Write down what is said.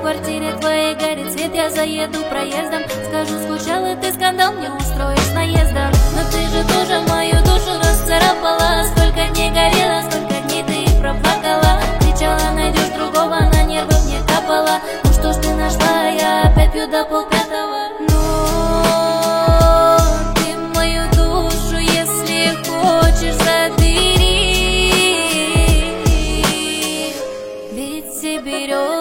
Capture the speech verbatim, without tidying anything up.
квартире твоей горит свет, я заеду проездом. Скажу, скучала ты, скандал мне устроишь с наездом. Но ты же тоже мою душу расцарапала. Сколько дней горела, сколько дней ты их проплакала. Кричала, найдешь другого, на нервы мне капала. Ну что ж ты нашла, я опять пью до полпятого. Но ты мою душу, если хочешь, забери. Ведь все берет